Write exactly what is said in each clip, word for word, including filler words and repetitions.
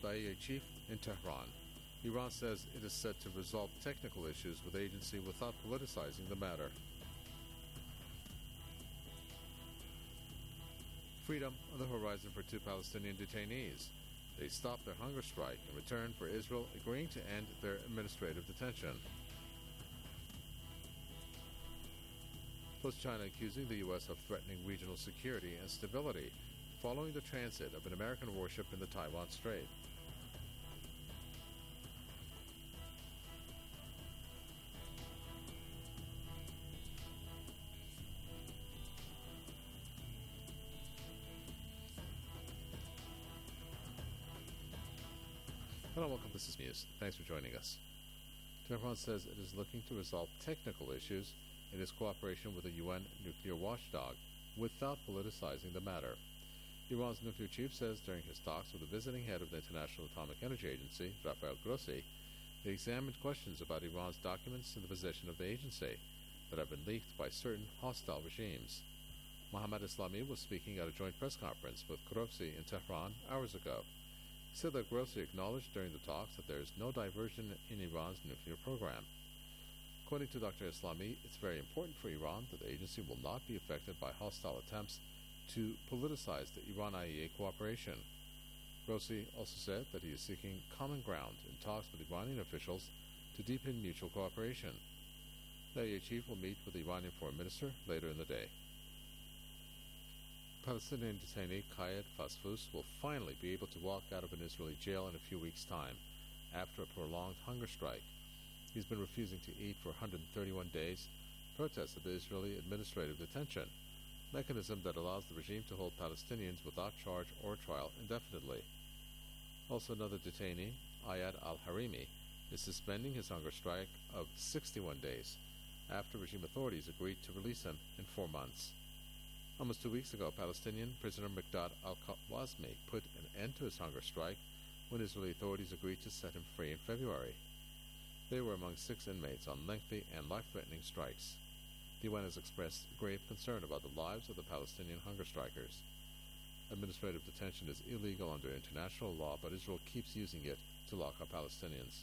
I A E A chief in Tehran. Iran says it is set to resolve technical issues with the agency without politicizing the matter. Freedom on the horizon for two Palestinian detainees. They stopped their hunger strike in return for Israel agreeing to end their administrative detention. Plus, China accusing the U S of threatening regional security and stability following the transit of an American warship in the Taiwan Strait. Hello, welcome. This is News. Thanks for joining us. Tehran says it is looking to resolve technical issues in its cooperation with the U N nuclear watchdog without politicizing the matter. Iran's nuclear chief says during his talks with the visiting head of the International Atomic Energy Agency, Rafael Grossi, they examined questions about Iran's documents in the possession of the agency that have been leaked by certain hostile regimes. Mohammad Islami was speaking at a joint press conference with Grossi in Tehran hours ago. He said that Grossi acknowledged during the talks that there is no diversion in Iran's nuclear program. According to Doctor Islami, it's very important for Iran that the agency will not be affected by hostile attempts to politicize the Iran-I A E A cooperation. Grossi also said that he is seeking common ground in talks with Iranian officials to deepen mutual cooperation. The I A E A chief will meet with the Iranian foreign minister later in the day. Palestinian detainee Kayed Fasfus will finally be able to walk out of an Israeli jail in a few weeks' time after a prolonged hunger strike. He's been refusing to eat for one hundred thirty-one days, protests of the Israeli administrative detention, mechanism that allows the regime to hold Palestinians without charge or trial indefinitely. Also, another detainee, Ayad al-Harimi, is suspending his hunger strike of sixty-one days after regime authorities agreed to release him in four months. Almost two weeks ago, Palestinian prisoner Miqdad al-Khawazmi put an end to his hunger strike when Israeli authorities agreed to set him free in February. They were among six inmates on lengthy and life-threatening strikes. The U N has expressed grave concern about the lives of the Palestinian hunger strikers. Administrative detention is illegal under international law, but Israel keeps using it to lock up Palestinians.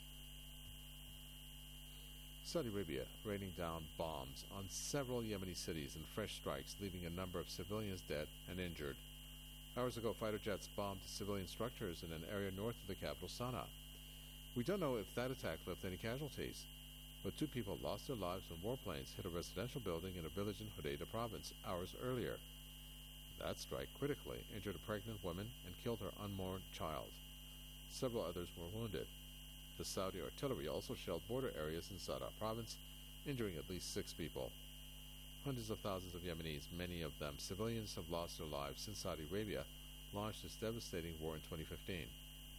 Saudi Arabia raining down bombs on several Yemeni cities in fresh strikes, leaving a number of civilians dead and injured. Hours ago, fighter jets bombed civilian structures in an area north of the capital, Sana'a. We don't know if that attack left any casualties, but two people lost their lives when warplanes hit a residential building in a village in Hodeidah province hours earlier. That strike critically injured a pregnant woman and killed her unborn child. Several others were wounded. The Saudi artillery also shelled border areas in Sana'a province, injuring at least six people. Hundreds of thousands of Yemenis, many of them civilians, have lost their lives since Saudi Arabia launched its devastating war in twenty fifteen.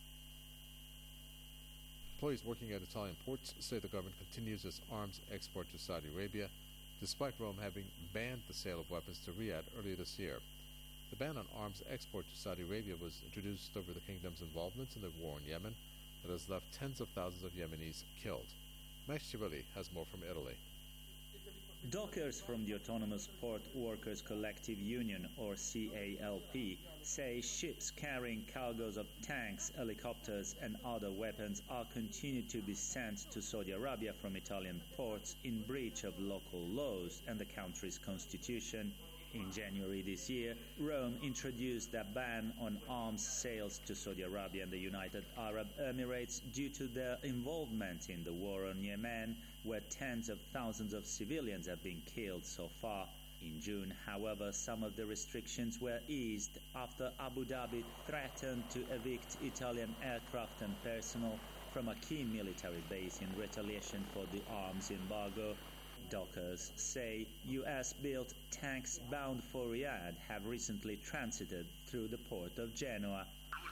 Employees working at Italian ports say the government continues its arms export to Saudi Arabia, despite Rome having banned the sale of weapons to Riyadh earlier this year. The ban on arms export to Saudi Arabia was introduced over the kingdom's involvement in the war in Yemen that has left tens of thousands of Yemenis killed. Max Chivilli has more from Italy. Dockers from the Autonomous Port Workers Collective Union, or C A L P, say ships carrying cargoes of tanks, helicopters and other weapons are continued to be sent to Saudi Arabia from Italian ports in breach of local laws and the country's constitution. In January this year, Rome introduced a ban on arms sales to Saudi Arabia and the United Arab Emirates due to their involvement in the war on Yemen, where tens of thousands of civilians have been killed so far. In June, however, some of the restrictions were eased after Abu Dhabi threatened to evict Italian aircraft and personnel from a key military base in retaliation for the arms embargo. Dockers say U S-built tanks bound for Riyadh have recently transited through the port of Genoa.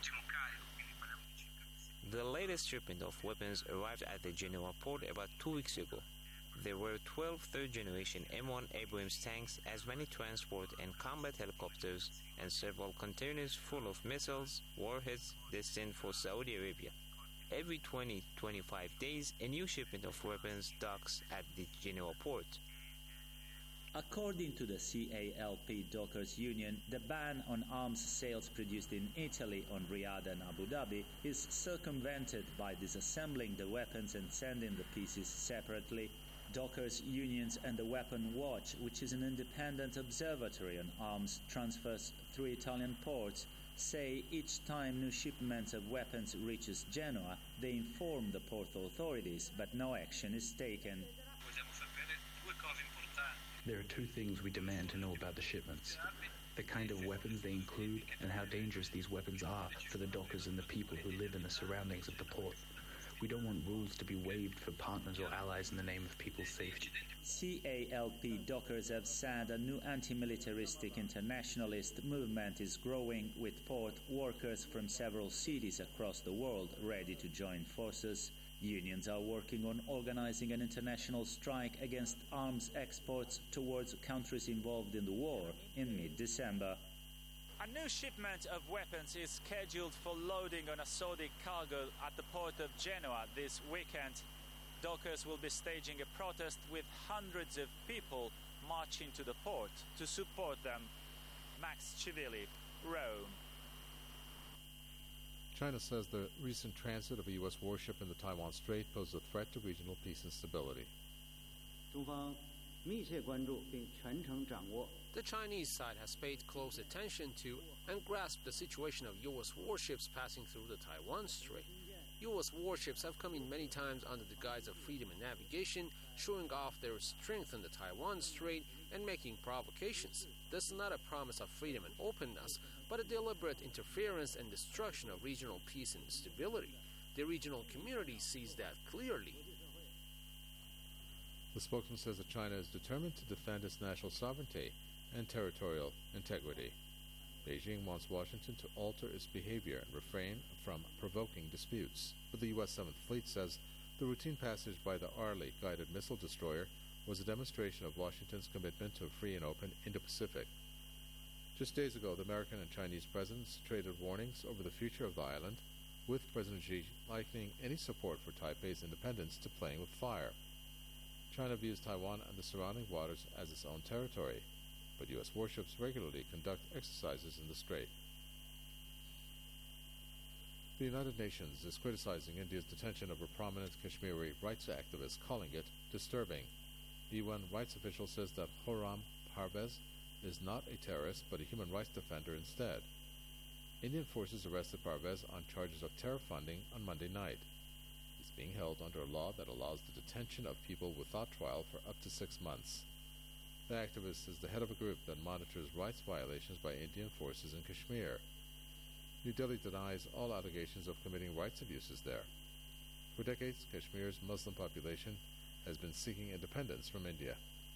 The latest shipment of weapons arrived at the Genoa port about two weeks ago. There were twelve third-generation M one Abrams tanks, as many transport and combat helicopters, and several containers full of missiles, warheads destined for Saudi Arabia. Every twenty to twenty-five days, a new shipment of weapons docks at the Genoa port. According to the C A L P Dockers Union, the ban on arms sales produced in Italy on Riyadh and Abu Dhabi is circumvented by disassembling the weapons and sending the pieces separately. Dockers Unions and the Weapon Watch, which is an independent observatory on arms transfers through Italian ports, say each time new shipments of weapons reaches Genoa, they inform the port authorities, but no action is taken. There are two things we demand to know about the shipments: the kind of weapons they include and how dangerous these weapons are for the dockers and the people who live in the surroundings of the port. We don't want rules to be waived for partners or allies in the name of people's safety. C A L P dockers have said a new anti-militaristic internationalist movement is growing, with port workers from several cities across the world ready to join forces. Unions are working on organizing an international strike against arms exports towards countries involved in the war in mid-December. A new shipment of weapons is scheduled for loading on a Saudi cargo at the port of Genoa this weekend. Dockers will be staging a protest with hundreds of people marching to the port to support them. Max Civilli, Rome. China says the recent transit of a U S warship in the Taiwan Strait poses a threat to regional peace and stability. The Chinese side has paid close attention to and grasped the situation of U S warships passing through the Taiwan Strait. U S warships have come in many times under the guise of freedom in navigation, showing off their strength in the Taiwan Strait and making provocations. This is not a promise of freedom and openness, but a deliberate interference and destruction of regional peace and stability. The regional community sees that clearly. The spokesman says that China is determined to defend its national sovereignty and territorial integrity. Beijing wants Washington to alter its behavior and refrain from provoking disputes. But the U S seventh Fleet says the routine passage by the Arleigh guided missile destroyer was a demonstration of Washington's commitment to a free and open Indo-Pacific. Just days ago, the American and Chinese presidents traded warnings over the future of the island, with President Xi likening any support for Taipei's independence to playing with fire. China views Taiwan and the surrounding waters as its own territory, but U S warships regularly conduct exercises in the strait. The United Nations is criticizing India's detention of a prominent Kashmiri rights activist, calling it disturbing. The U N rights official says that Khurram Parvez is not a terrorist, but a human rights defender instead. Indian forces arrested Parvez on charges of terror funding on Monday night. He's being held under a law that allows the detention of people without trial for up to six months. The activist is the head of a group that monitors rights violations by Indian forces in Kashmir. New Delhi denies all allegations of committing rights abuses there. For decades, Kashmir's Muslim population has been seeking independence from India.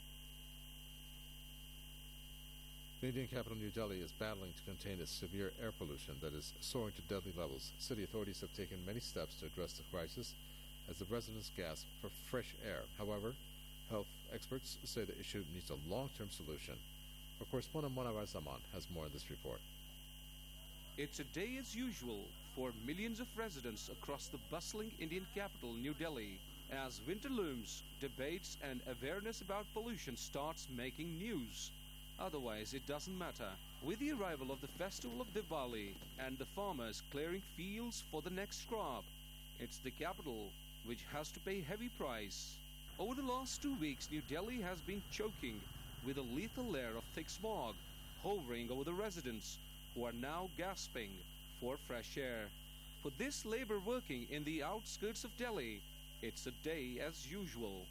The Indian capital, New Delhi, is battling to contain its severe air pollution that is soaring to deadly levels. City authorities have taken many steps to address the crisis as the residents gasp for fresh air. However, health experts say the issue needs a long-term solution. Our correspondent Monavar Zaman has more in this report. It's a day as usual for millions of residents across the bustling Indian capital, New Delhi. As winter looms, debates and awareness about pollution starts making news. Otherwise, it doesn't matter. With the arrival of the festival of Diwali and the farmers clearing fields for the next crop, it's the capital which has to pay heavy price. Over the last two weeks, New Delhi has been choking with a lethal layer of thick smog hovering over the residents, who are now gasping for fresh air. For this labor working in the outskirts of Delhi, it's a day as usual.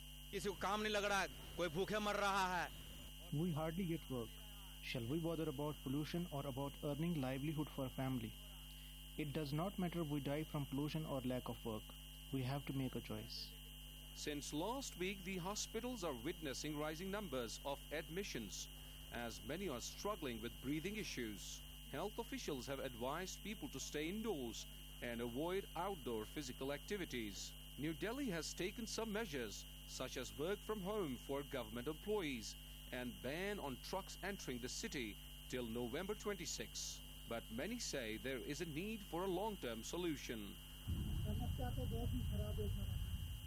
We hardly get work. Shall we bother about pollution or about earning livelihood for a family? It does not matter if we die from pollution or lack of work. We have to make a choice. Since last week, the hospitals are witnessing rising numbers of admissions, as many are struggling with breathing issues. Health officials have advised people to stay indoors and avoid outdoor physical activities. New Delhi has taken some measures, such as work from home for government employees and ban on trucks entering the city till November twenty-sixth. But many say there is a need for a long-term solution.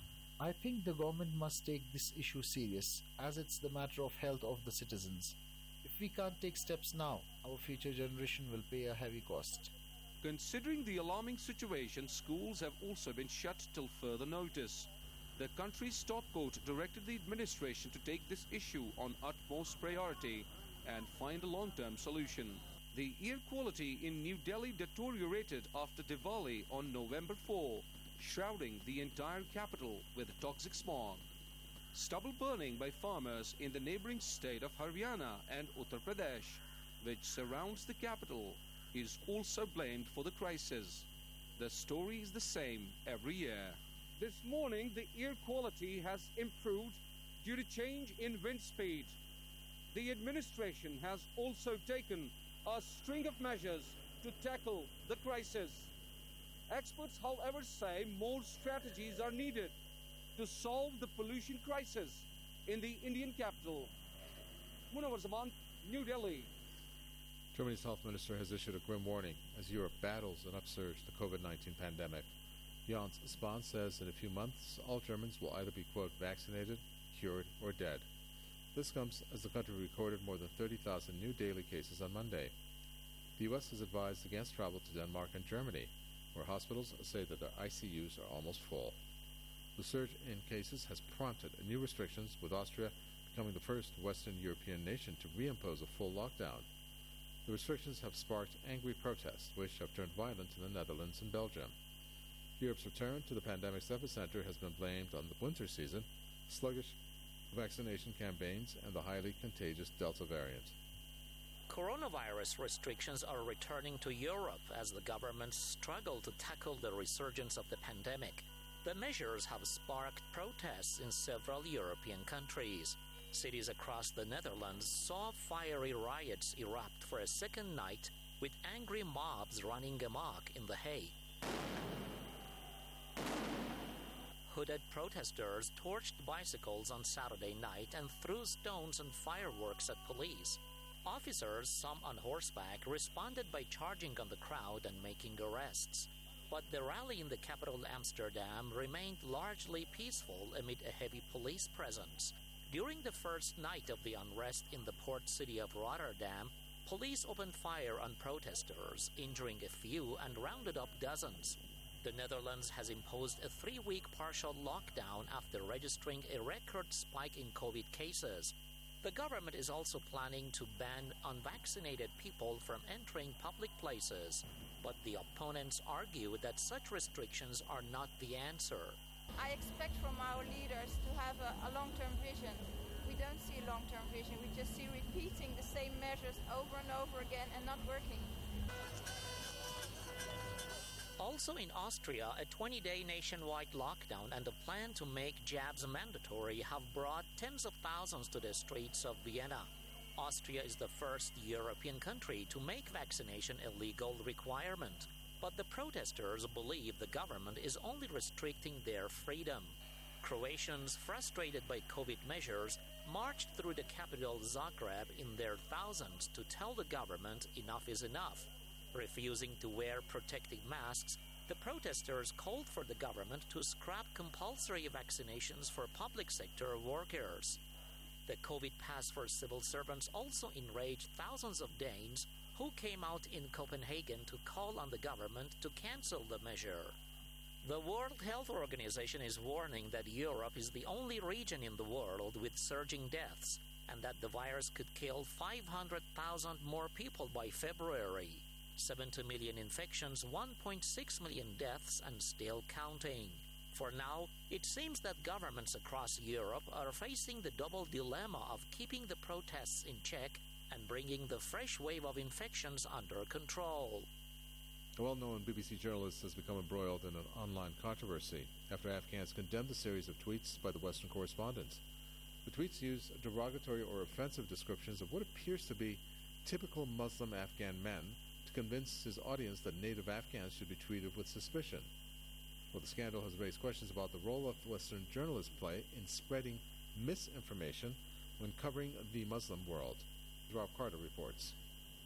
I think the government must take this issue serious, as it's the matter of health of the citizens. If we can't take steps now, our future generation will pay a heavy cost. Considering the alarming situation, schools have also been shut till further notice. The country's top court directed the administration to take this issue on utmost priority and find a long-term solution. The air quality in New Delhi deteriorated after Diwali on November fourth, shrouding the entire capital with toxic smog. Stubble burning by farmers in the neighboring state of Haryana and Uttar Pradesh, which surrounds the capital, is also blamed for the crisis. The story is the same every year. This morning, the air quality has improved due to change in wind speed. The administration has also taken a string of measures to tackle the crisis. Experts, however, say more strategies are needed to solve the pollution crisis in the Indian capital. Munawar Zaman, New Delhi. Germany's health minister has issued a grim warning as Europe battles an upsurge of the COVID nineteen pandemic. Jens Spahn says in a few months, all Germans will either be, quote, vaccinated, cured, or dead. This comes as the country recorded more than thirty thousand new daily cases on Monday. The U S has advised against travel to Denmark and Germany, where hospitals say that their I C Us are almost full. The surge in cases has prompted new restrictions, with Austria becoming the first Western European nation to reimpose a full lockdown. The restrictions have sparked angry protests, which have turned violent in the Netherlands and Belgium. Europe's return to the pandemic's epicenter has been blamed on the winter season, sluggish vaccination campaigns, and the highly contagious Delta variant. Coronavirus restrictions are returning to Europe as the governments struggle to tackle the resurgence of the pandemic. The measures have sparked protests in several European countries. Cities across the Netherlands saw fiery riots erupt for a second night, with angry mobs running amok in The Hague. Hooded protesters torched bicycles on Saturday night and threw stones and fireworks at police. Officers, some on horseback, responded by charging on the crowd and making arrests. But the rally in the capital Amsterdam remained largely peaceful amid a heavy police presence. During the first night of the unrest in the port city of Rotterdam, police opened fire on protesters, injuring a few and rounded up dozens. The Netherlands has imposed a three-week partial lockdown after registering a record spike in COVID cases. The government is also planning to ban unvaccinated people from entering public places, but the opponents argue that such restrictions are not the answer. I expect from our leaders to have a, a long-term vision. We don't see a long-term vision. We just see repeating the same measures over and over again and not working. Also in Austria, a twenty-day nationwide lockdown and a plan to make jabs mandatory have brought tens of thousands to the streets of Vienna. Austria is the first European country to make vaccination a legal requirement, but the protesters believe the government is only restricting their freedom. Croatians, frustrated by COVID measures, marched through the capital Zagreb in their thousands to tell the government enough is enough. Refusing to wear protective masks, the protesters called for the government to scrap compulsory vaccinations for public sector workers. The COVID pass for civil servants also enraged thousands of Danes who came out in Copenhagen to call on the government to cancel the measure. The World Health Organization is warning that Europe is the only region in the world with surging deaths, and that the virus could kill five hundred thousand more people by February. seventy million infections, one point six million deaths, and still counting. For now, it seems that governments across Europe are facing the double dilemma of keeping the protests in check and bringing the fresh wave of infections under control. A well-known B B C journalist has become embroiled in an online controversy after Afghans condemned a series of tweets by the Western correspondents. The tweets use derogatory or offensive descriptions of what appears to be typical Muslim Afghan men to convince his audience that native Afghans should be treated with suspicion. Well, the scandal has raised questions about the role of Western journalists play in spreading misinformation when covering the Muslim world. Rob Carter reports.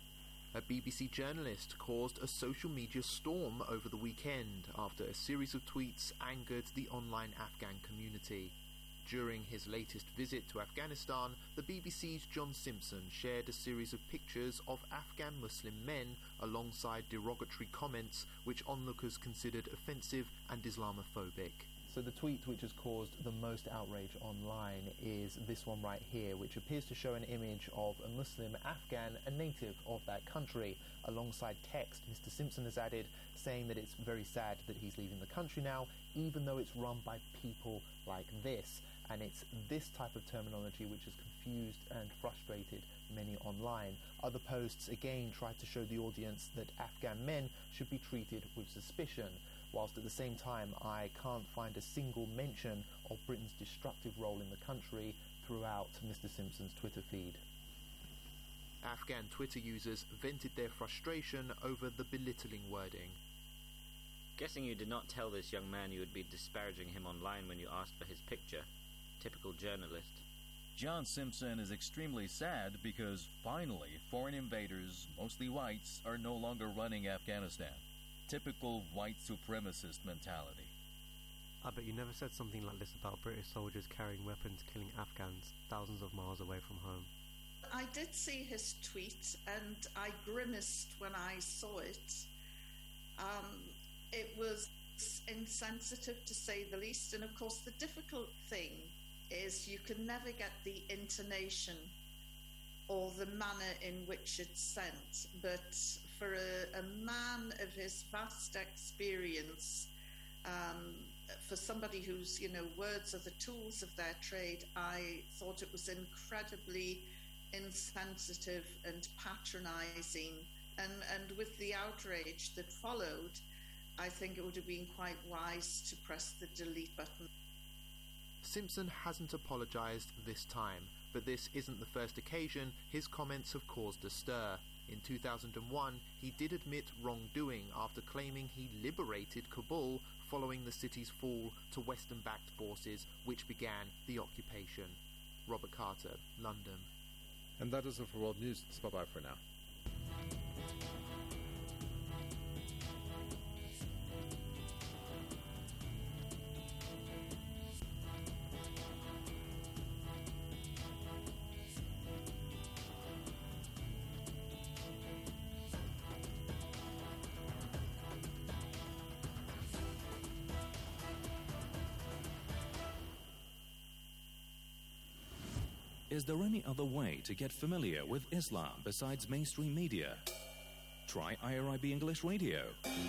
A B B C journalist caused a social media storm over the weekend after a series of tweets angered the online Afghan community. During his latest visit to Afghanistan, the B B C's John Simpson shared a series of pictures of Afghan Muslim men alongside derogatory comments which onlookers considered offensive and Islamophobic. So the tweet which has caused the most outrage online is this one right here, which appears to show an image of a Muslim Afghan, a native of that country. Alongside text, Mister Simpson has added, saying that it's very sad that he's leaving the country now, even though it's run by people like this. And it's this type of terminology which has confused and frustrated many online. Other posts again tried to show the audience that Afghan men should be treated with suspicion, whilst at the same time I can't find a single mention of Britain's destructive role in the country throughout Mister Simpson's Twitter feed. Afghan Twitter users vented their frustration over the belittling wording. Guessing you did not tell this young man you would be disparaging him online when you asked for his picture. Typical journalist. John Simpson is extremely sad because finally foreign invaders, mostly whites, are no longer running Afghanistan. Typical white supremacist mentality. I bet you never said something like this about British soldiers carrying weapons killing Afghans thousands of miles away from home. I did see his tweet and I grimaced when I saw it. Um, it was insensitive to say the least, and of course the difficult thing is you can never get the intonation or the manner in which it's sent, but for a, a man of his vast experience, um, for somebody who's, you know, words are the tools of their trade, I thought it was incredibly insensitive and patronising, and, and with the outrage that followed, I think it would have been quite wise to press the delete button. Simpson hasn't apologised this time, but this isn't the first occasion his comments have caused a stir. In two thousand one, he did admit wrongdoing after claiming he liberated Kabul following the city's fall to Western-backed forces which began the occupation. Robert Carter, London. And that is it for World News. It's bye-bye for now. Is there any other way to get familiar with Islam besides mainstream media? Try I R I B English Radio.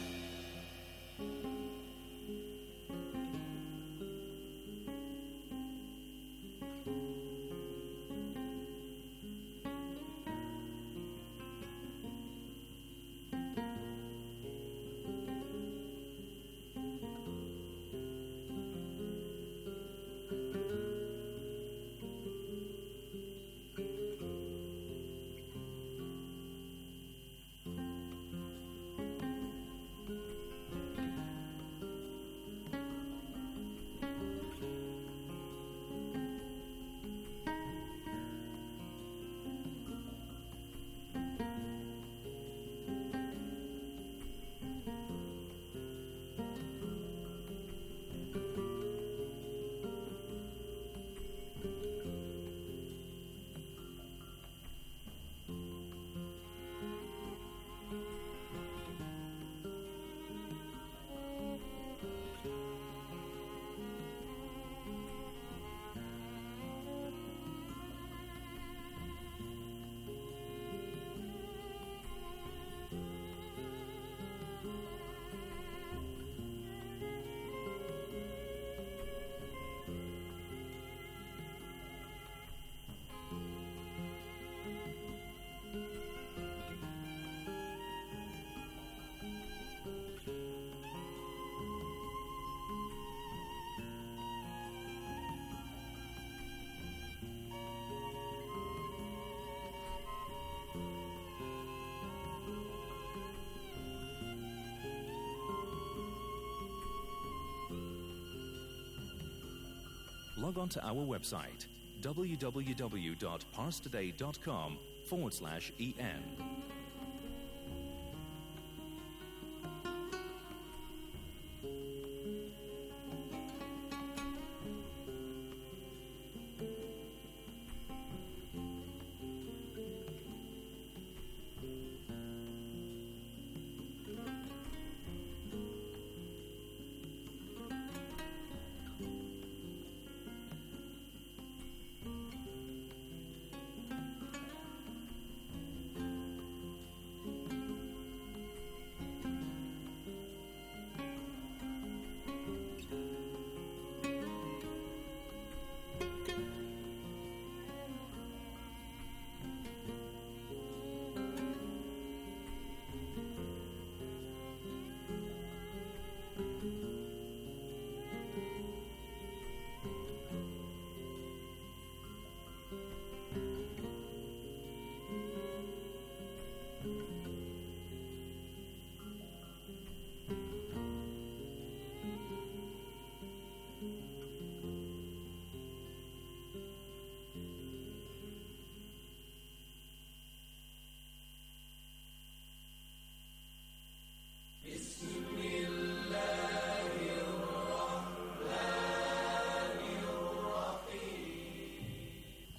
Log on to our website, w w w dot parstoday dot com forward slash en.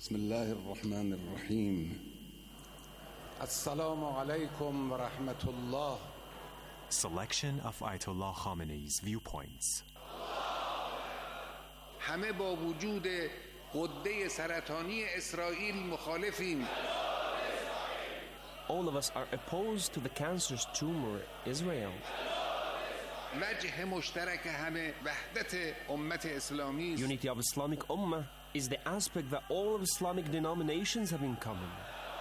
بسم الله الرحمن الرحيم السلام عليكم ورحمة الله. Selection of Ayatollah Khamenei's viewpoints. همه با وجود غده سرطانی اسرائیل مخالفیم. All of us are opposed to the cancerous tumor Israel. وجه مشترک همه وحدت امت اسلامی است. Unity of Islamic Ummah is the aspect that all of Islamic denominations have in common.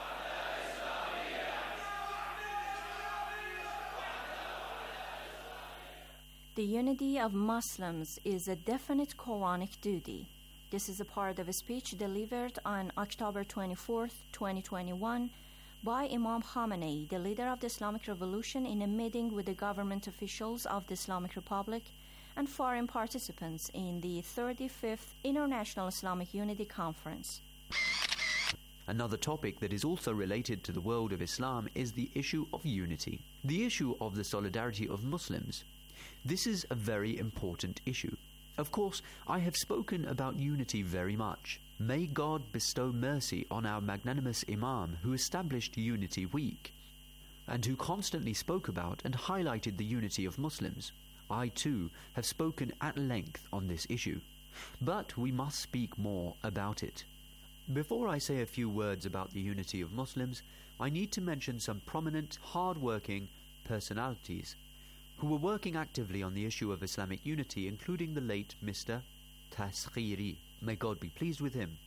The unity of Muslims is a definite Quranic duty. This is a part of a speech delivered on October twenty-fourth, twenty twenty-one by Imam Khamenei, the leader of the Islamic Revolution, in a meeting with the government officials of the Islamic Republic and foreign participants in the thirty-fifth International Islamic Unity Conference. Another topic that is also related to the world of Islam is the issue of unity, the issue of the solidarity of Muslims. This is a very important issue. Of course, I have spoken about unity very much. May God bestow mercy on our magnanimous Imam who established Unity Week and who constantly spoke about and highlighted the unity of Muslims. I too have spoken at length on this issue, but we must speak more about it. Before I say a few words about the unity of Muslims, I need to mention some prominent, hard-working personalities who were working actively on the issue of Islamic unity, including the late Mister Tasghiri. May God be pleased with him.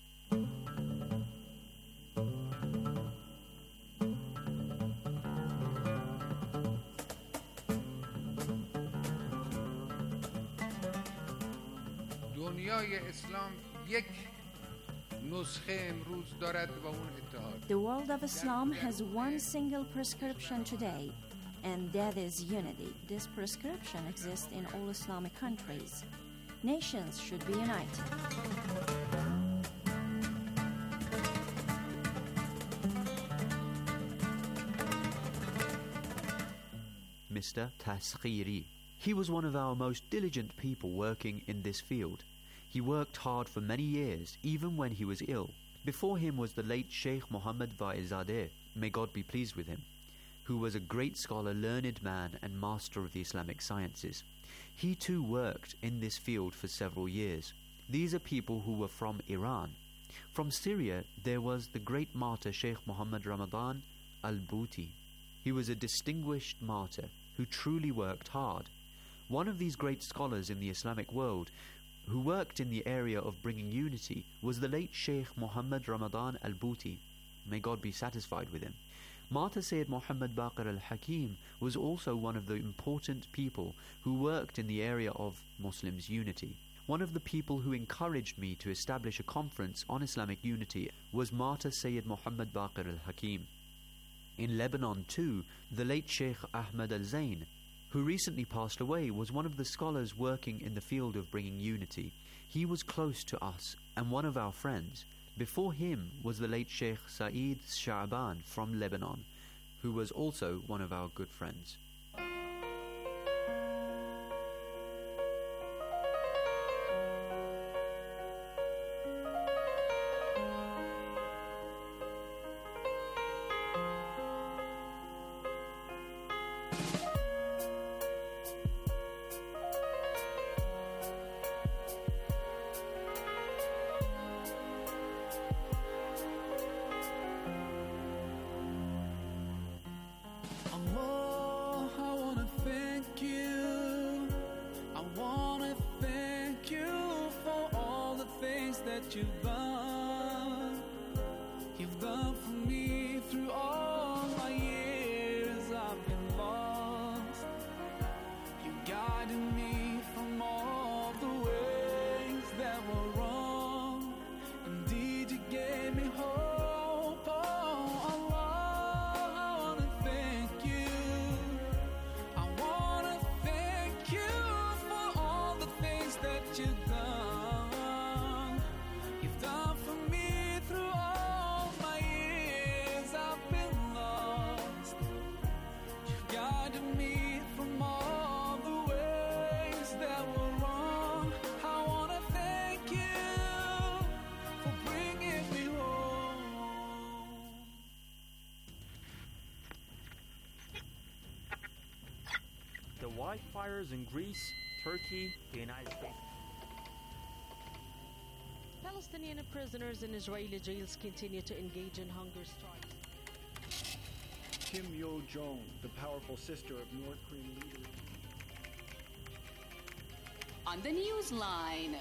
دنیای اسلام یک نسخه امروز دارد و اون اتحاد. The world of Islam has one single prescription today, and that is unity. This prescription exists in all Islamic countries. Nations should be united. Mister Tasghiri. He was one of our most diligent people working in this field. He worked hard for many years, even when he was ill. Before him was the late Sheikh Mohammed Vaizadeh, may God be pleased with him, who was a great scholar, learned man, and master of the Islamic sciences. He too worked in this field for several years. These are people who were from Iran. From Syria, there was the great martyr Sheikh Muhammad Ramadan al-Bouti. He was a distinguished martyr who truly worked hard. One of these great scholars in the Islamic world who worked in the area of bringing unity was the late Sheikh Muhammad Ramadan al-Bouti. May God be satisfied with him. Martyr Sayyid Muhammad Baqir al-Hakim was also one of the important people who worked in the area of Muslims' unity. One of the people who encouraged me to establish a conference on Islamic unity was Martyr Sayyid Muhammad Baqir al-Hakim. In Lebanon too, the late Sheikh Ahmad al-Zain, who recently passed away, was one of the scholars working in the field of bringing unity. He was close to us and one of our friends. Before him was the late Sheikh Saeed Sha'ban from Lebanon, who was also one of our good friends. You've done, you've done for me through all my years. I've been lost. You guided me from all the ways that were wrong. Indeed, you gave me hope. Oh, Allah, I wanna thank you. I wanna thank you for all the things that you've done. Done for me through all my years. I've been wildfires in Greece, Turkey, the United States. Palestinian prisoners in Israeli jails continue to engage in hunger strikes. Kim Yo-jong, the powerful sister of North Korean leader. On the Newsline.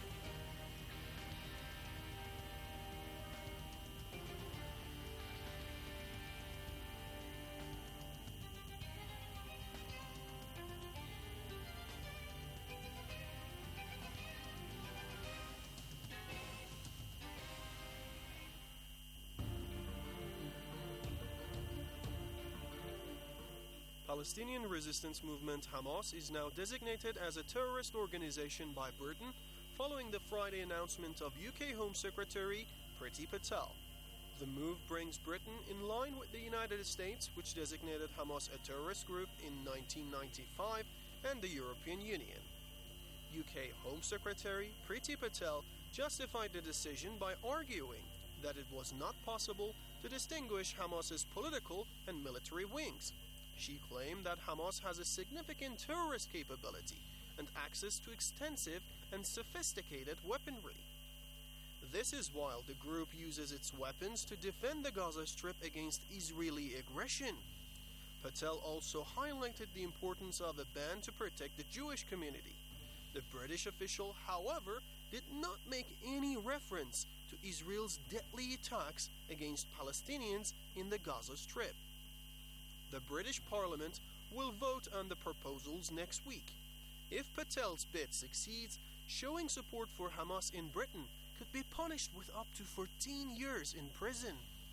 Palestinian resistance movement Hamas is now designated as a terrorist organization by Britain following the Friday announcement of U K Home Secretary Priti Patel. The move brings Britain in line with the United States, which designated Hamas a terrorist group in nineteen ninety-five, and the European Union. U K Home Secretary Priti Patel justified the decision by arguing that it was not possible to distinguish Hamas's political and military wings. She claimed that Hamas has a significant terrorist capability and access to extensive and sophisticated weaponry. This is while the group uses its weapons to defend the Gaza Strip against Israeli aggression. Patel also highlighted the importance of a ban to protect the Jewish community. The British official, however, did not make any reference to Israel's deadly attacks against Palestinians in the Gaza Strip. The British Parliament will vote on the proposals next week. If Patel's bid succeeds, showing support for Hamas in Britain could be punished with up to fourteen years in prison.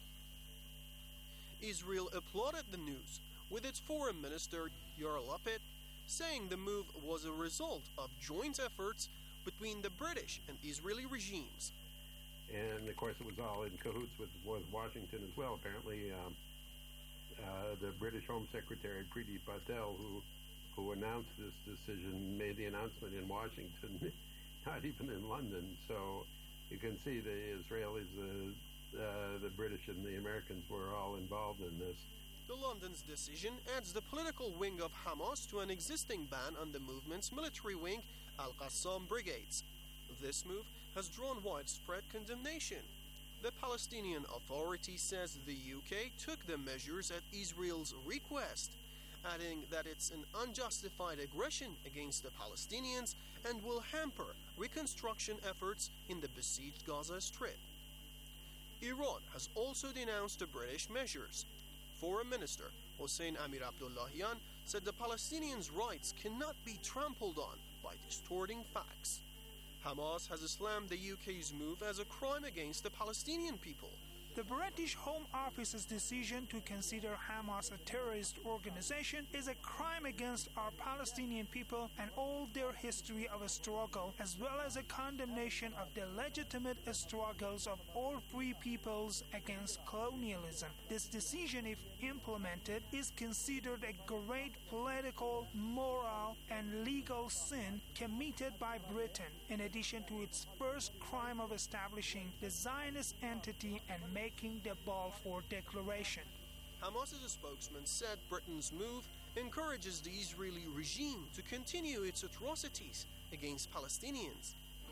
Israel applauded the news, with its foreign minister Yair Lapid saying the move was a result of joint efforts between the British and Israeli regimes. And of course it was all in cahoots with, with Washington as well. Apparently um, uh, the British Home Secretary Priti Patel, who who announced this decision, made the announcement in Washington, not even in London. So you can see the Israelis, uh, uh, the British and the Americans were all involved in this. The London's decision adds the political wing of Hamas to an existing ban on the movement's military wing, Al-Qassam brigades. This move has drawn widespread condemnation. The Palestinian Authority says the U K took the measures at Israel's request, adding that it's an unjustified aggression against the Palestinians and will hamper reconstruction efforts in the besieged Gaza Strip. Iran has also denounced the British measures. Foreign Minister Hossein Amir Abdullahian said the Palestinians' rights cannot be trampled on by distorting facts. Hamas has slammed the U K's move as a crime against the Palestinian people. The British Home Office's decision to consider Hamas a terrorist organization is a crime against our Palestinian people and all their history of a struggle, as well as a condemnation of the legitimate struggles of all free peoples against colonialism. This decision, if implemented, is considered a great political, moral, and legal sin committed by Britain, in addition to its first crime of establishing the Zionist entity and making Making the Balfour Declaration. Hamas's spokesman said Britain's move encourages the Israeli regime to continue its atrocities against Palestinians.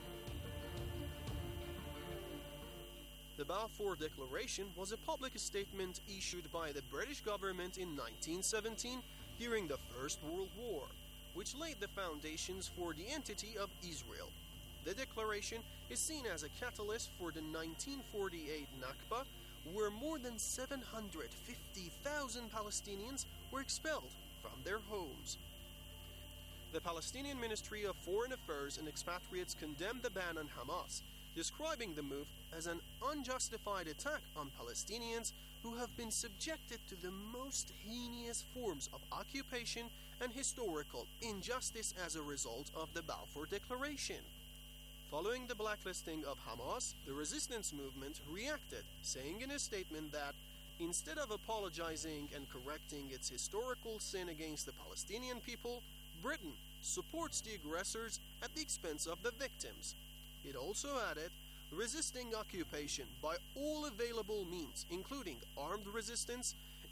The Balfour Declaration was a public statement issued by the British government in nineteen seventeen during the First World War, which laid the foundations for the entity of Israel. The declaration is seen as a catalyst for the nineteen forty-eight Nakba, where more than seven hundred fifty thousand Palestinians were expelled from their homes. The Palestinian Ministry of Foreign Affairs and Expatriates condemned the ban on Hamas, describing the move as an unjustified attack on Palestinians who have been subjected to the most heinous forms of occupation and historical injustice as a result of the Balfour Declaration. Following the blacklisting of Hamas, the resistance movement reacted, saying in a statement that instead of apologizing and correcting its historical sin against the Palestinian people, Britain supports the aggressors at the expense of the victims. It also added, resisting occupation by all available means, including armed resistance,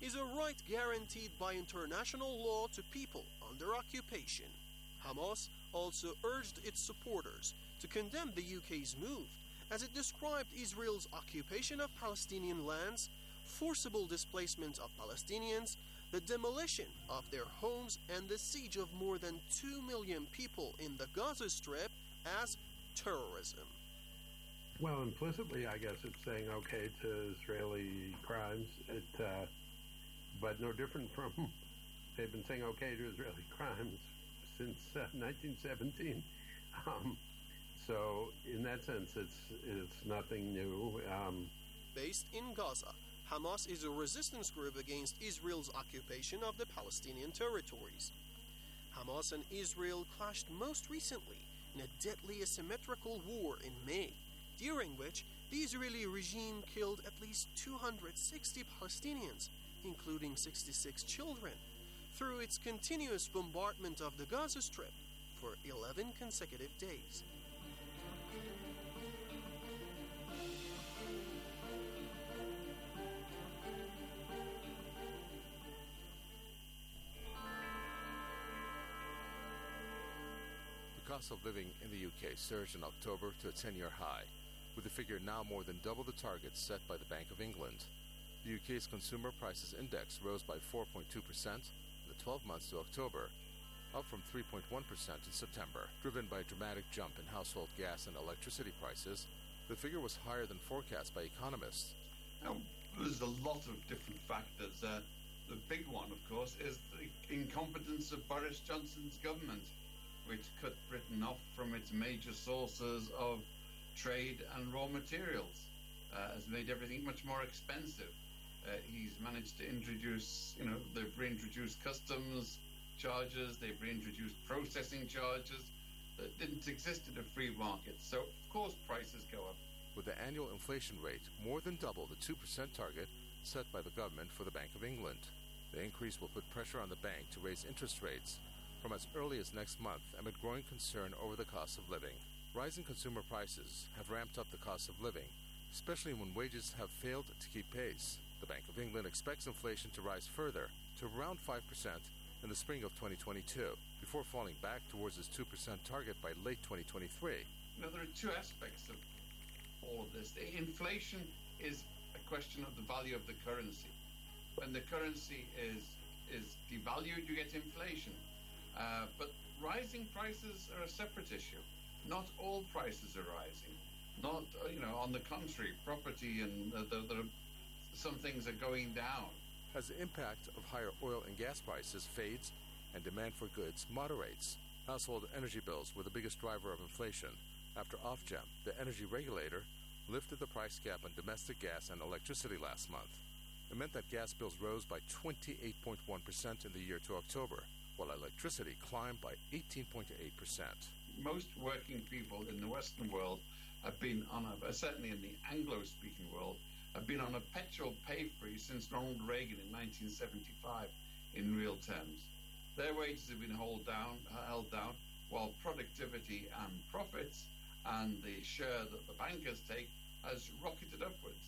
is a right guaranteed by international law to people under occupation. Hamas also urged its supporters to condemn the U K's move, as it described Israel's occupation of Palestinian lands, forcible displacement of Palestinians, the demolition of their homes, and the siege of more than two million people in the Gaza Strip as terrorism. Well, implicitly, I guess it's saying okay to Israeli crimes, it, uh, but no different from they've been saying okay to Israeli crimes since uh, nineteen seventeen. Um, so, in that sense, it's it's nothing new. Um, Based in Gaza, Hamas is a resistance group against Israel's occupation of the Palestinian territories. Hamas and Israel clashed most recently in a deadly asymmetrical war in May, during which the Israeli regime killed at least two hundred sixty Palestinians, including sixty-six children, through its continuous bombardment of the Gaza Strip for eleven consecutive days. The cost of living in the U K surged in October to a ten-year high, with the figure now more than double the target set by the Bank of England. The U K's Consumer Prices Index rose by four point two percent in the twelve months to October, up from three point one percent in September. Driven by a dramatic jump in household gas and electricity prices, the figure was higher than forecast by economists. Now, there's a lot of different factors. Uh, the big one, of course, is the incompetence of Boris Johnson's government, which cut Britain off from its major sources of trade and raw materials, uh, has made everything much more expensive. Uh, he's managed to introduce, you know, they've reintroduced customs charges, they've reintroduced processing charges that didn't exist in a free market. So, of course, prices go up. With the annual inflation rate more than double the two percent target set by the government for the Bank of England. The increase will put pressure on the bank to raise interest rates from as early as next month amid growing concern over the cost of living. Rising consumer prices have ramped up the cost of living, especially when wages have failed to keep pace. The Bank of England expects inflation to rise further to around five percent in the spring of twenty twenty-two, before falling back towards its two percent target by late twenty twenty-three. You know, there are two aspects of all of this. The inflation is a question of the value of the currency. When the currency is is devalued, you get inflation. Uh, but rising prices are a separate issue. Not all prices are rising. Not, uh, you know, on the contrary, property and uh, the, the, some things are going down. As the impact of higher oil and gas prices fades and demand for goods moderates, household energy bills were the biggest driver of inflation. After Ofgem, the energy regulator, lifted the price cap on domestic gas and electricity last month. It meant that gas bills rose by twenty-eight point one percent in the year to October, while electricity climbed by eighteen point eight percent. Most working people in the Western world have been on a, certainly in the Anglo-speaking world, have been on a petrol pay freeze since Ronald Reagan in nineteen seventy-five in real terms. Their wages have been held down, held down, while productivity and profits and the share that the bankers take has rocketed upwards.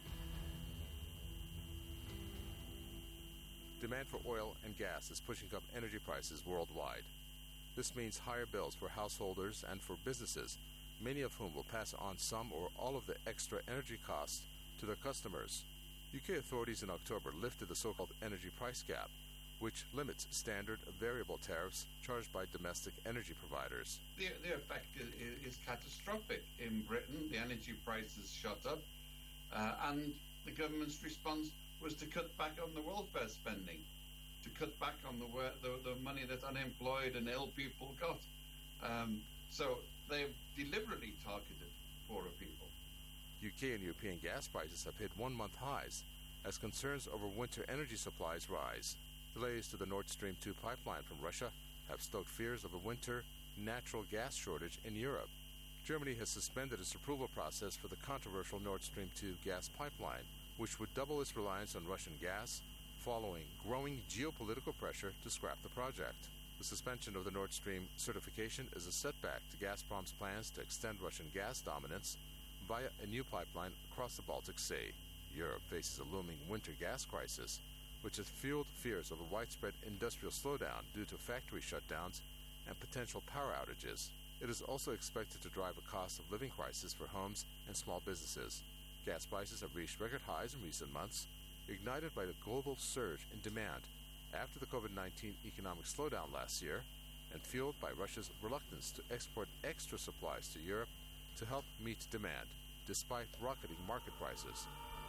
Demand for oil and gas is pushing up energy prices worldwide. This means higher bills for householders and for businesses, many of whom will pass on some or all of the extra energy costs to their customers. U K authorities in October lifted the so-called energy price cap, which limits standard variable tariffs charged by domestic energy providers. The, the effect is, is catastrophic. In Britain, the energy prices shot up, uh, and the government's response was to cut back on the welfare spending, to cut back on the the, the money that unemployed and ill people got. Um, so they've deliberately targeted poorer people. U K and European gas prices have hit one-month highs as concerns over winter energy supplies rise. Delays to the Nord Stream two pipeline from Russia have stoked fears of a winter natural gas shortage in Europe. Germany has suspended its approval process for the controversial Nord Stream two gas pipeline, which would double its reliance on Russian gas, following growing geopolitical pressure to scrap the project. The suspension of the Nord Stream certification is a setback to Gazprom's plans to extend Russian gas dominance via a new pipeline across the Baltic Sea. Europe faces a looming winter gas crisis, which has fueled fears of a widespread industrial slowdown due to factory shutdowns and potential power outages. It is also expected to drive a cost of living crisis for homes and small businesses. Gas prices have reached record highs in recent months, ignited by the global surge in demand after the COVID nineteen economic slowdown last year, and fueled by Russia's reluctance to export extra supplies to Europe to help meet demand, despite rocketing market prices.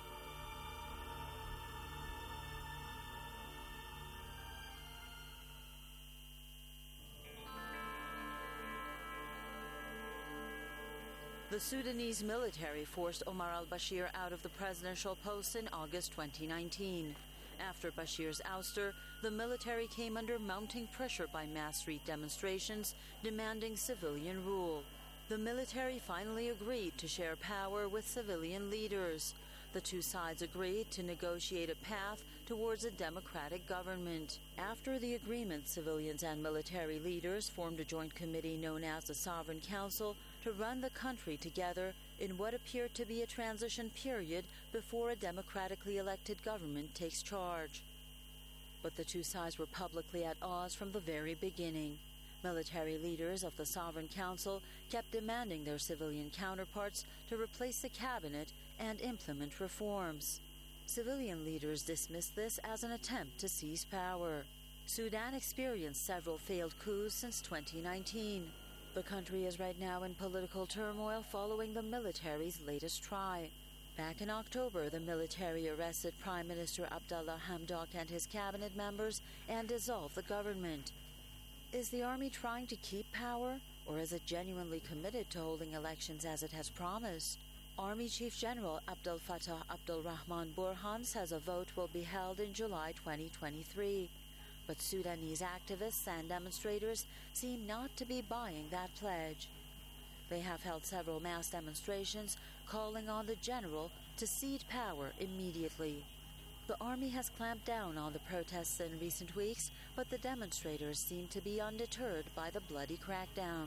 The Sudanese military forced Omar al-Bashir out of the presidential post in August twenty nineteen. After Bashir's ouster, the military came under mounting pressure by mass street demonstrations demanding civilian rule. The military finally agreed to share power with civilian leaders. The two sides agreed to negotiate a path towards a democratic government. After the agreement, civilians and military leaders formed a joint committee known as the Sovereign Council to run the country together in what appeared to be a transition period before a democratically elected government takes charge. But the two sides were publicly at odds from the very beginning. Military leaders of the Sovereign Council kept demanding their civilian counterparts to replace the cabinet and implement reforms. Civilian leaders dismissed this as an attempt to seize power. Sudan experienced several failed coups since twenty nineteen. The country is right now in political turmoil following the military's latest try. Back in October, the military arrested Prime Minister Abdallah Hamdok and his cabinet members and dissolved the government. Is the army trying to keep power, or is it genuinely committed to holding elections as it has promised? Army Chief General Abdel Fattah Abdel-Rahman Burhan says a vote will be held in July twenty twenty-three. But Sudanese activists and demonstrators seem not to be buying that pledge. They have held several mass demonstrations calling on the general to cede power immediately. The army has clamped down on the protests in recent weeks, but the demonstrators seem to be undeterred by the bloody crackdown.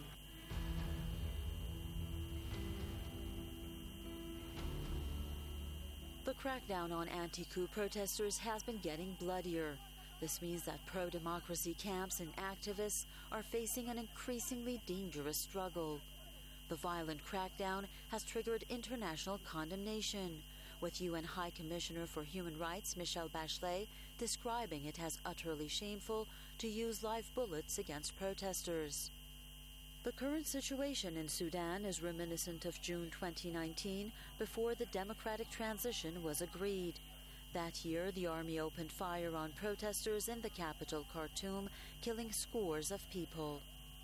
The crackdown on anti-coup protesters has been getting bloodier. This means that pro-democracy camps and activists are facing an increasingly dangerous struggle. The violent crackdown has triggered international condemnation, with U N High Commissioner for Human Rights Michelle Bachelet describing it as utterly shameful to use live bullets against protesters. The current situation in Sudan is reminiscent of June twenty nineteen, before the democratic transition was agreed. That year, the army opened fire on protesters in the capital, Khartoum, killing scores of people.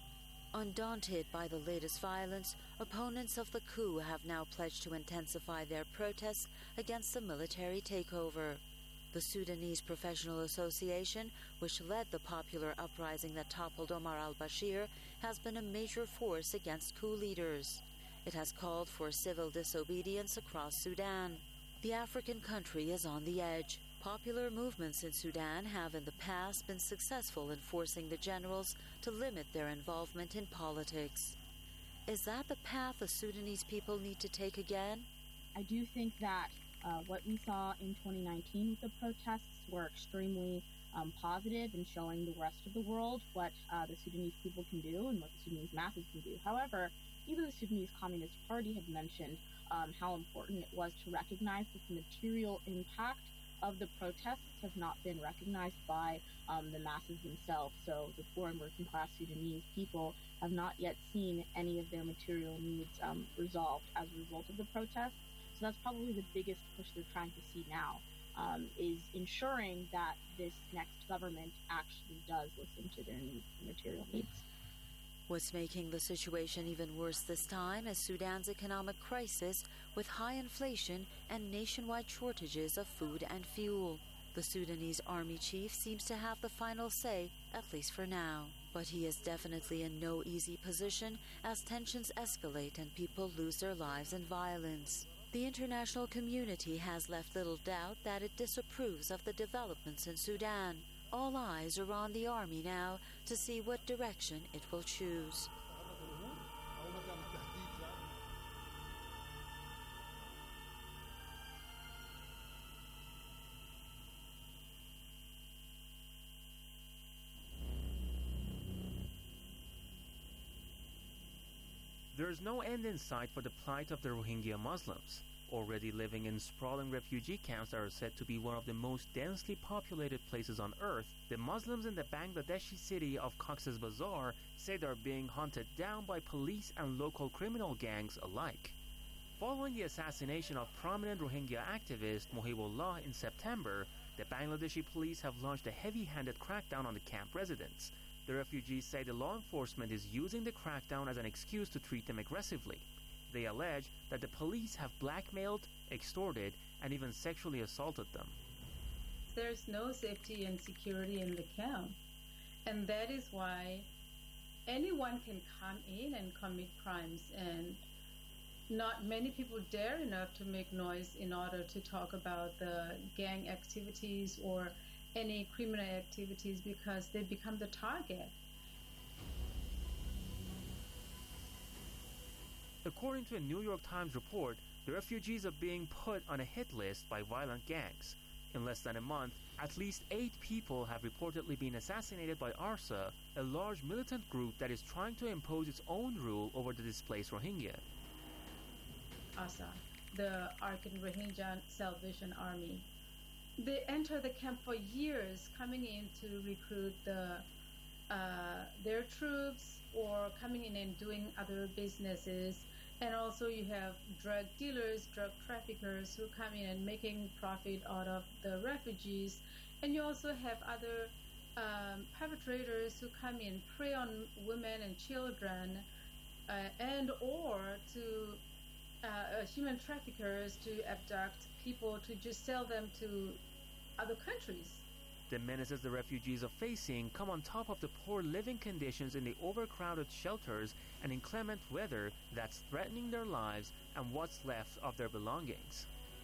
Undaunted by the latest violence, opponents of the coup have now pledged to intensify their protests against the military takeover. The Sudanese Professional Association, which led the popular uprising that toppled Omar al-Bashir, has been a major force against coup leaders. It has called for civil disobedience across Sudan. The African country is on the edge. Popular movements in Sudan have in the past been successful in forcing the generals to limit their involvement in politics. Is that the path the Sudanese people need to take again? I do think that uh, what we saw in twenty nineteen with the protests were extremely um, positive in showing the rest of the world what uh, the Sudanese people can do and what the Sudanese masses can do. However, even the Sudanese Communist Party had mentioned um, how important it was to recognize that the material impact of the protests have not been recognized by um, the masses themselves. So the poor and working class Sudanese people have not yet seen any of their material needs um, resolved as a result of the protests. So that's probably the biggest push they're trying to see now, um, is ensuring that this next government actually does listen to their needs, material needs. What's making the situation even worse this time is Sudan's economic crisis, with high inflation and nationwide shortages of food and fuel. The Sudanese army chief seems to have the final say, at least for now. But he is definitely in no easy position as tensions escalate and people lose their lives in violence. The international community has left little doubt that it disapproves of the developments in Sudan. All eyes are on the army now to see what direction it will choose. There is no end in sight for the plight of the Rohingya Muslims. Already living in sprawling refugee camps that are said to be one of the most densely populated places on earth, the Muslims in the Bangladeshi city of Cox's Bazar say they are being hunted down by police and local criminal gangs alike. Following the assassination of prominent Rohingya activist Mohibullah in September, the Bangladeshi police have launched a heavy-handed crackdown on the camp residents. The refugees say the law enforcement is using the crackdown as an excuse to treat them aggressively. They allege that the police have blackmailed, extorted, and even sexually assaulted them. There's no safety and security in the camp, and that is why anyone can come in and commit crimes, and not many people dare enough to make noise in order to talk about the gang activities or any criminal activities because they become the target. According to a New York Times report, the refugees are being put on a hit list by violent gangs. In less than a month, at least eight people have reportedly been assassinated by ARSA, a large militant group that is trying to impose its own rule over the displaced Rohingya. ARSA, the Arakan Rohingya Salvation Army. They enter the camp for years, coming in to recruit the uh, their troops or coming in and doing other businesses. And also you have drug dealers, drug traffickers who come in and making profit out of the refugees. And you also have other um, perpetrators who come in, prey on women and children, uh, and or to uh, uh, human traffickers to abduct people to just sell them to other countries. The menaces the refugees are facing come on top of the poor living conditions in the overcrowded shelters and inclement weather that's threatening their lives and what's left of their belongings.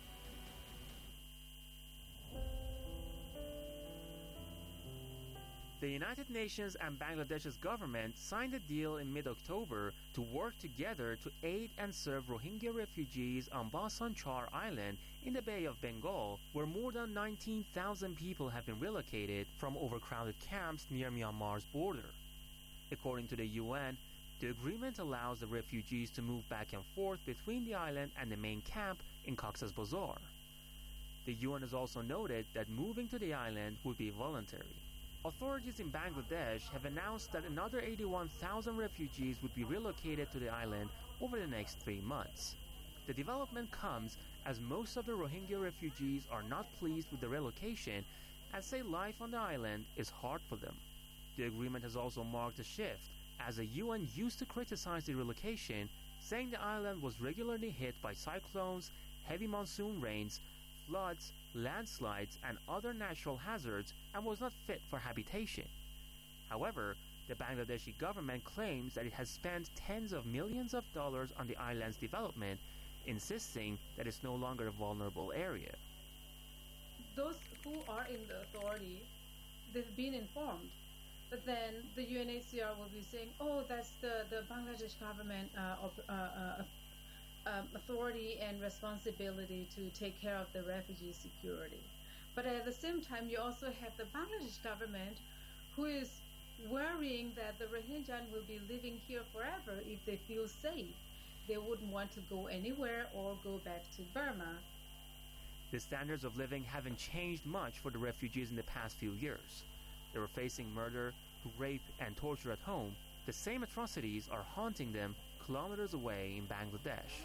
The United Nations and Bangladesh's government signed a deal in mid-October to work together to aid and serve Rohingya refugees on Bhasan Char Island in the Bay of Bengal, where more than nineteen thousand people have been relocated from overcrowded camps near Myanmar's border. According to the U N, the agreement allows the refugees to move back and forth between the island and the main camp in Cox's Bazar. The U N has also noted that moving to the island would be voluntary. Authorities in Bangladesh have announced that another eighty-one thousand refugees would be relocated to the island over the next three months. The development comes as most of the Rohingya refugees are not pleased with the relocation, as say life on the island is hard for them. The agreement has also marked a shift, as the U N used to criticize the relocation, saying the island was regularly hit by cyclones, heavy monsoon rains, floods, landslides, and other natural hazards, and was not fit for habitation. However, the Bangladeshi government claims that it has spent tens of millions of dollars on the island's development, insisting that it's no longer a vulnerable area. Those who are in the authority, they've been informed. But then the U N H C R will be saying, oh, that's the, the Bangladesh government uh, op, uh, uh, Um, authority and responsibility to take care of the refugee security. But at the same time, you also have the Bangladesh government who is worrying that the Rohingya will be living here forever if they feel safe. They wouldn't want to go anywhere or go back to Burma. The standards of living haven't changed much for the refugees in the past few years. They were facing murder, rape, and torture at home. The same atrocities are haunting them kilometers away in Bangladesh.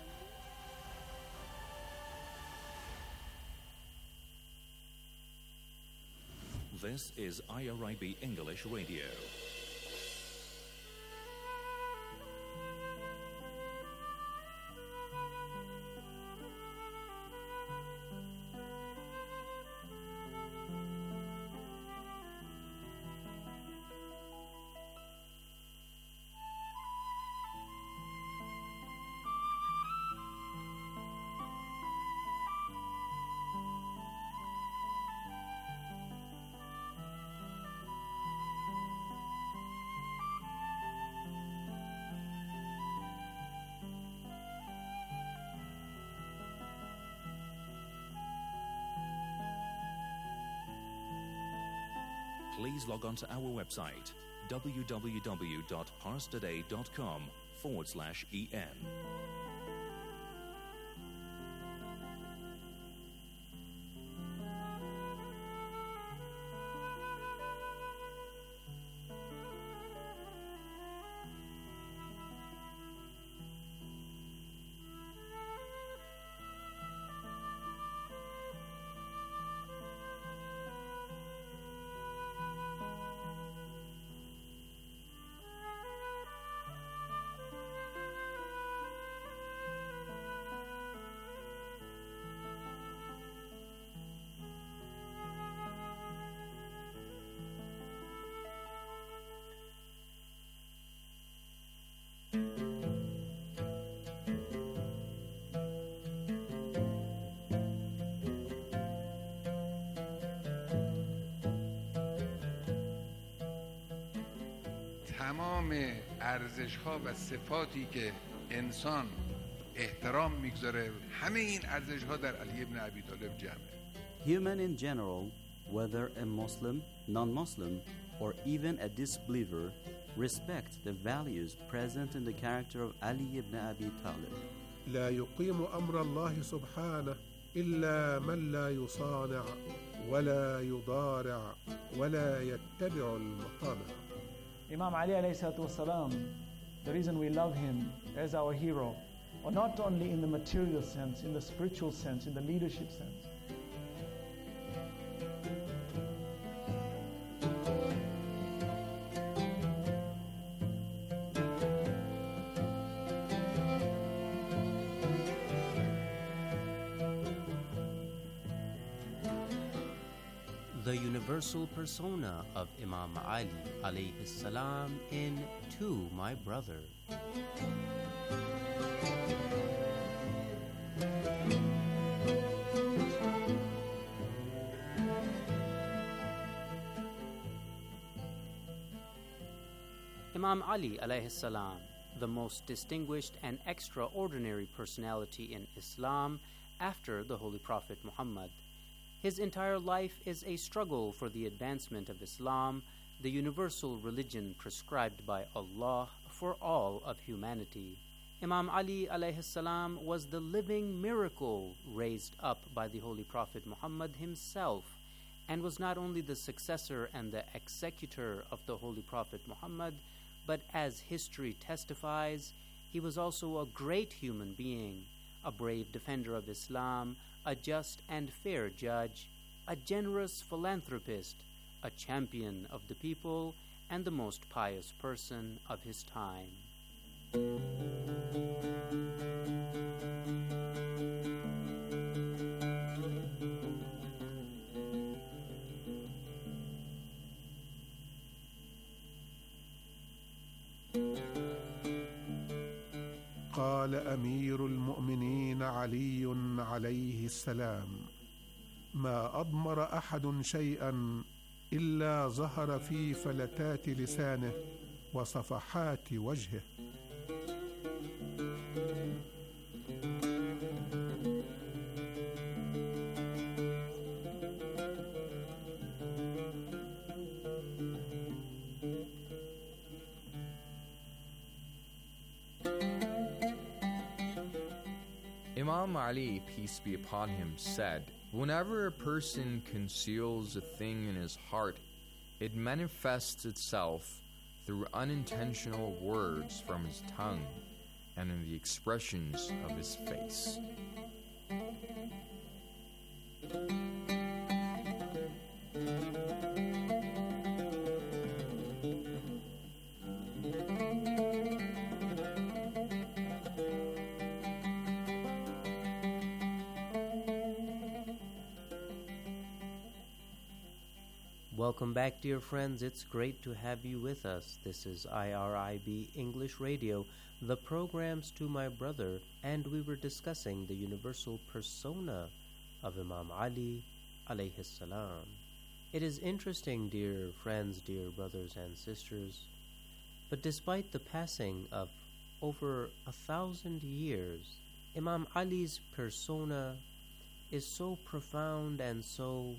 This is I R I B English Radio. Please log on to our website, w w w dot pars today dot com, forward slash en. تمام ارزش ها و صفاتی که انسان احترام میگذاره همه این ارزش ها در علی ابن ابی طالب جمعه. Human in general, whether a Muslim, non-Muslim, or even a disbeliever, respect the values present in the character of Ali ibn Abi Talib. لا يقيم أمر الله سبحانه إلا من لا يصانع ولا يضارع ولا يتبع المطامع. Imam Ali alayhi salatu wasalam, the reason we love him as our hero, or not only in the material sense, in the spiritual sense, in the leadership sense. The universal persona of Imam Ali alayhi salam in To My Brother. Imam Ali alayhi salam, the most distinguished and extraordinary personality in Islam after the Holy Prophet Muhammad. His entire life is a struggle for the advancement of Islam, the universal religion prescribed by Allah for all of humanity. Imam Ali alayhi salam was the living miracle raised up by the Holy Prophet Muhammad himself, and was not only the successor and the executor of the Holy Prophet Muhammad, but as history testifies, he was also a great human being, a brave defender of Islam, a just and fair judge, a generous philanthropist, a champion of the people, and the most pious person of his time. قال أمير المؤمنين علي عليه السلام: ما أضمر أحد شيئا إلا ظهر في فلتات لسانه وصفحات وجهه. Imam Ali, peace be upon him, said, "Whenever a person conceals a thing in his heart, it manifests itself through unintentional words from his tongue and in the expressions of his face." Welcome back, dear friends. It's great to have you with us. This is I R I B English Radio, the programs To My Brother, and we were discussing the universal persona of Imam Ali alayhi salam. It is interesting, dear friends, dear brothers and sisters, but despite the passing of over a thousand years, Imam Ali's persona is so profound and so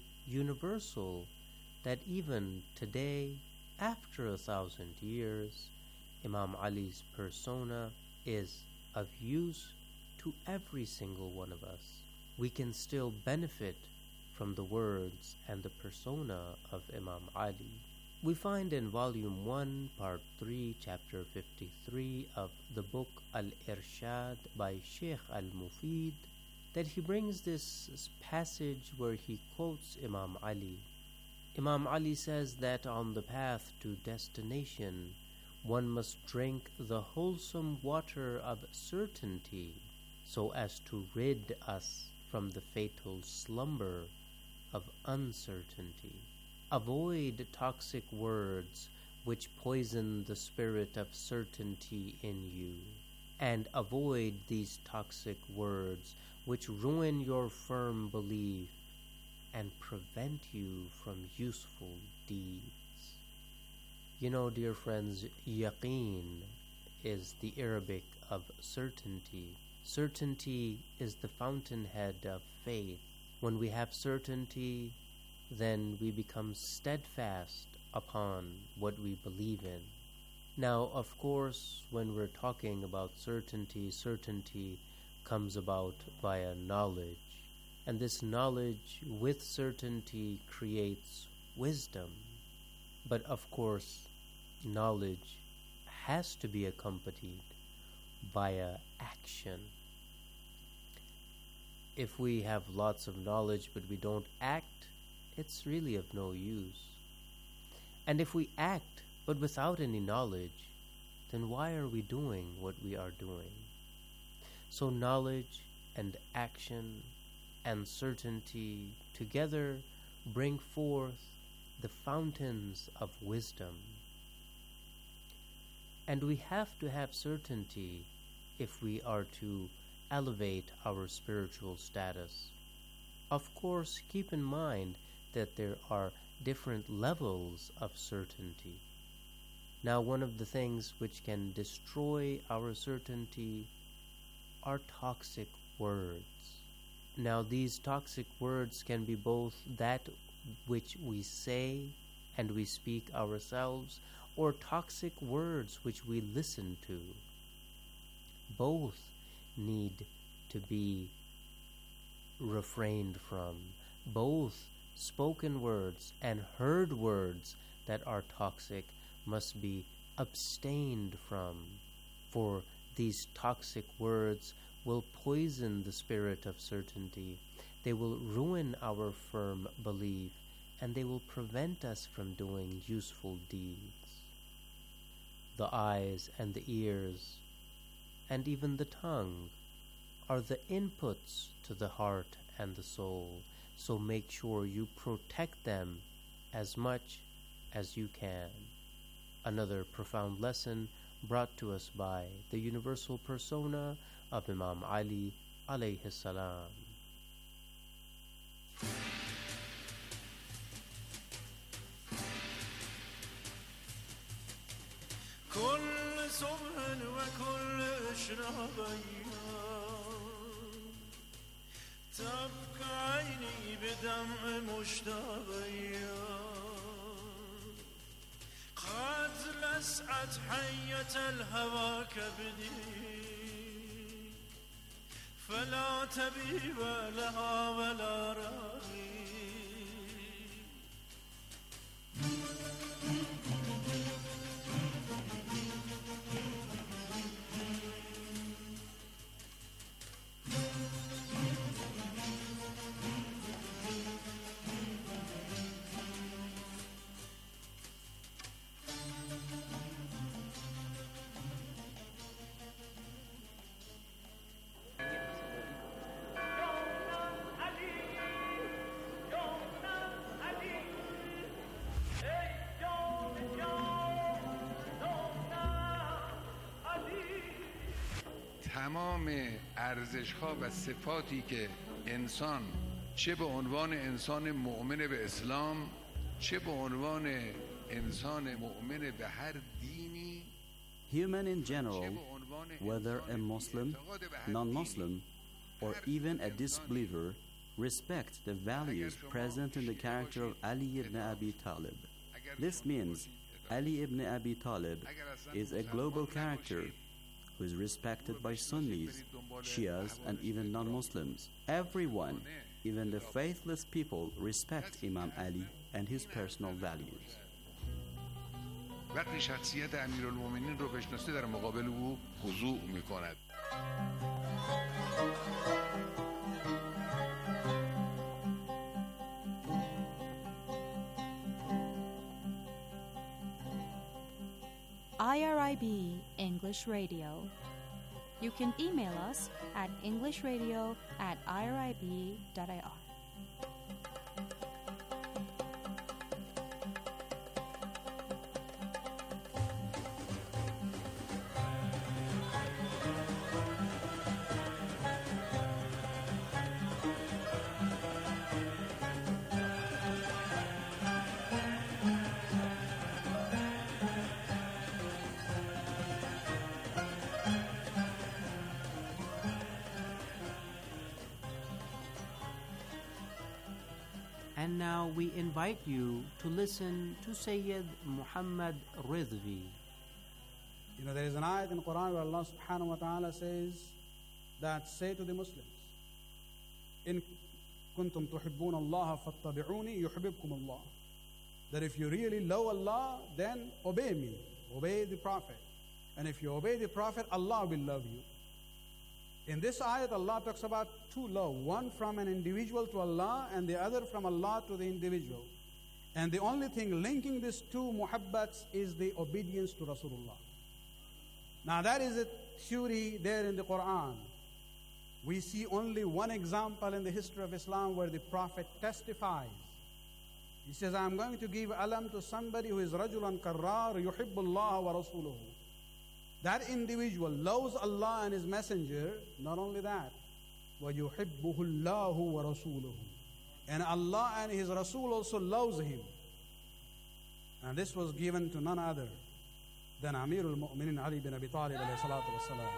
universal that even today, after a thousand years, Imam Ali's persona is of use to every single one of us. We can still benefit from the words and the persona of Imam Ali. We find in Volume one, Part three, Chapter fifty-three of the book Al-Irshad by Sheikh Al-Mufid that he brings this passage where he quotes Imam Ali. Imam Ali says that on the path to destination, one must drink the wholesome water of certainty so as to rid us from the fatal slumber of uncertainty. Avoid toxic words which poison the spirit of certainty in you, and avoid these toxic words which ruin your firm belief and prevent you from useful deeds. You know, dear friends, yaqeen is the Arabic of certainty. Certainty is the fountainhead of faith. When we have certainty, then we become steadfast upon what we believe in. Now, of course, when we're talking about certainty, certainty comes about via knowledge. And this knowledge with certainty creates wisdom. But of course, knowledge has to be accompanied by a action. If we have lots of knowledge but we don't act, it's really of no use. And if we act but without any knowledge, then why are we doing what we are doing? So knowledge and action and certainty together bring forth the fountains of wisdom. And we have to have certainty if we are to elevate our spiritual status. Of course, keep in mind that there are different levels of certainty. Now, one of the things which can destroy our certainty are toxic words. Now, these toxic words can be both that which we say and we speak ourselves, or toxic words which we listen to. Both need to be refrained from. Both spoken words and heard words that are toxic must be abstained from, for these toxic words will poison the spirit of certainty. They will ruin our firm belief, and they will prevent us from doing useful deeds. The eyes and the ears, and even the tongue, are the inputs to the heart and the soul, so make sure you protect them as much as you can. Another profound lesson brought to us by the universal persona of Imam Ali alayhi salam. كل صبح وكل إشراق تبقى عيني بدمع مشتاق قد لسعت حية الهوى كبدي فلا تبيب لها ولا راغي تمام ارزش‌ها و صفاتی که انسان چه به عنوان انسان مؤمن به اسلام چه به عنوان انسان مؤمن به هر دینی Human in general, whether a Muslim, non-Muslim, or even a disbeliever, respect the values present in the character of Ali ibn Abi Talib. This means Ali ibn Abi Talib is a global character who is respected by Sunnis, Shias, and even non-Muslims. Everyone, even the faithless people, respect Imam Ali and his personal values. وقتی شخصیت امیرالمومنین رو بشناسه در مقابل او خضوع میکند. I R I B English Radio. You can email us at englishradio at irib dot I R. And now we invite you to listen to Sayyid Muhammad Ridvi. You know, there is an ayat in the Quran where Allah subhanahu wa ta'ala says that say to the Muslims, In kuntum tuhibbun Allah fattabi'uni yuhibbukum Allah. That if you really love Allah, then obey me, obey the Prophet. And if you obey the Prophet, Allah will love you. In this ayat, Allah talks about two love, one from an individual to Allah and the other from Allah to the individual. And the only thing linking these two muhabbats is the obedience to Rasulullah. Now that is a theory there in the Quran. We see only one example in the history of Islam where the Prophet testifies. He says, I am going to give alam to somebody who is rajulan karrar yuhibbullah wa rasuluhu. That individual loves Allah and His Messenger. Not only that, وَيُحِبُّهُ اللَّهُ وَرَسُولُهُ. And Allah and His Rasul also loves him. And this was given to none other than Amirul Mu'minin Ali bin Abi Talib alayhi salatu wasalam.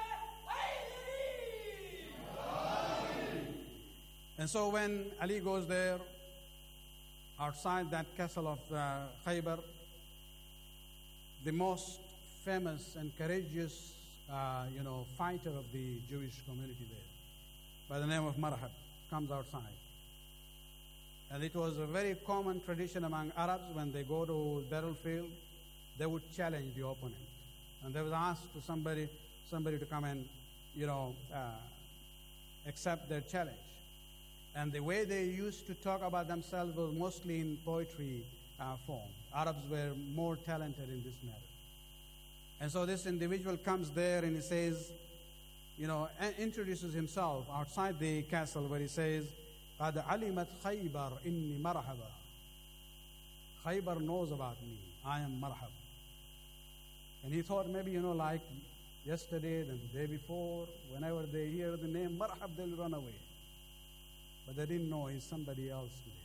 And so when Ali goes there, outside that castle of uh, Khaybar, the most famous and courageous, uh, you know, fighter of the Jewish community there, by the name of Marhab, comes outside. And it was a very common tradition among Arabs when they go to the battlefield, they would challenge the opponent. And they would ask to somebody, somebody to come and, you know, uh, accept their challenge. And the way they used to talk about themselves was mostly in poetry uh, form. Arabs were more talented in this matter. And so this individual comes there and he says, you know, introduces himself outside the castle where he says, قَدْ عَلِمَتْ خَيْبَرْ إِنِّي مَرْحَبًا. Khaybar knows about me. I am Marhab. And he thought maybe, you know, like yesterday and the day before, whenever they hear the name Marhab, they'll run away. But they didn't know he's somebody else today.